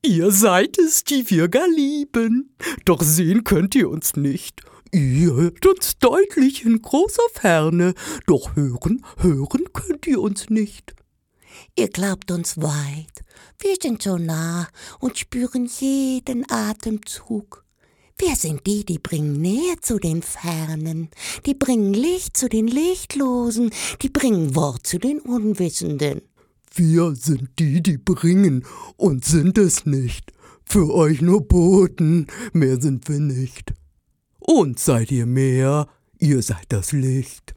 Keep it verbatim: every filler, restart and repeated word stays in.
Ihr seid es, die wir gar lieben. Doch sehen könnt ihr uns nicht. Ihr hört uns deutlich in großer Ferne, doch hören, hören könnt ihr uns nicht. Ihr glaubt uns weit, wir sind so nah und spüren jeden Atemzug. Wir sind die, die bringen Nähe zu den Fernen, die bringen Licht zu den Lichtlosen, die bringen Wort zu den Unwissenden. Wir sind die, die bringen und sind es nicht. Für euch nur Boten, mehr sind wir nicht. Und seid ihr mehr, ihr seid das Licht.